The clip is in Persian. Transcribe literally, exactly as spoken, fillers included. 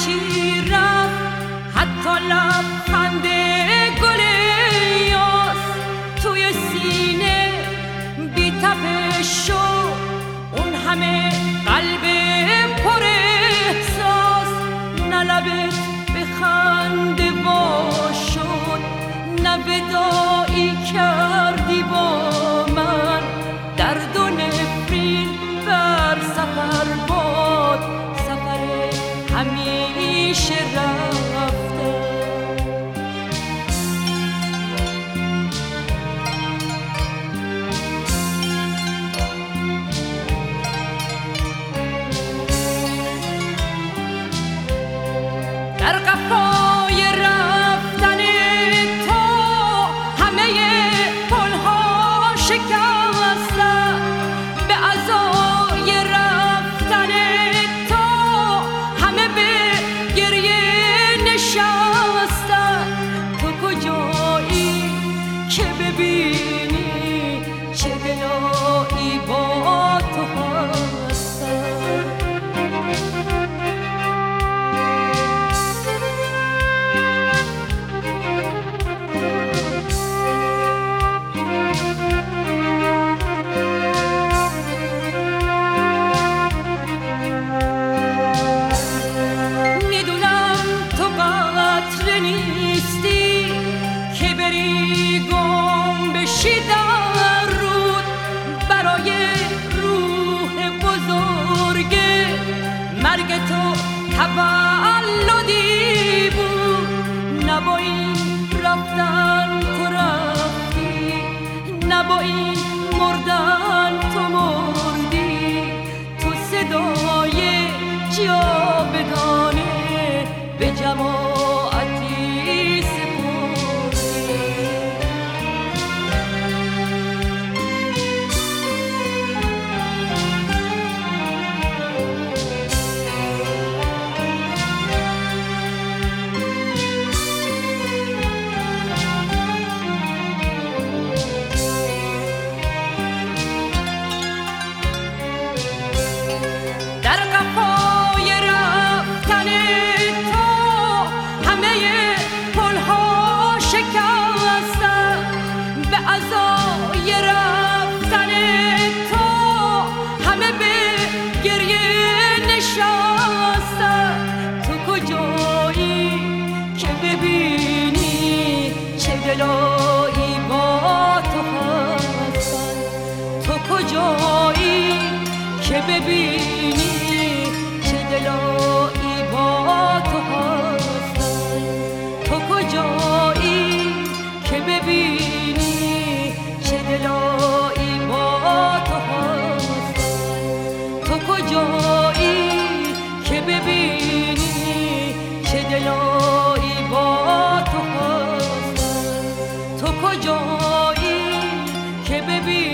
چی رفت حتی لبخند گل یاس توی سینه بی تپش شد اون همه قلب پر احساس. نه لبت به خنده وا شد نه وداعی کردی با من. درد و نفرین بر سفر باد سفر همیشه رفته. در قفای رفتن تو همه پلها شکستن، به عزای رفتن تو همه به گریه نشستن. تو کجایی که ببینی چه دلایی با تو هستن. مرگ تو تولدی بود، نه با این رفتن تو رفتی، نه با این مردن تو مردی. تو صدای جاودانه به جماعتی سپردی. در قفای رفتن تو همه پلها شکستن، به عزای رفتن تو همه به گریه نشستن. تو کجایی که ببینی چه دلایی با تو هستن. تو کجایی که ببینی چه دلایی با تو هستن. تو کجایی که ببینی چه دلایی با تو هستن. تو کجایی که ببینی چه دلایی با تو هستن. تو کجایی که ببینی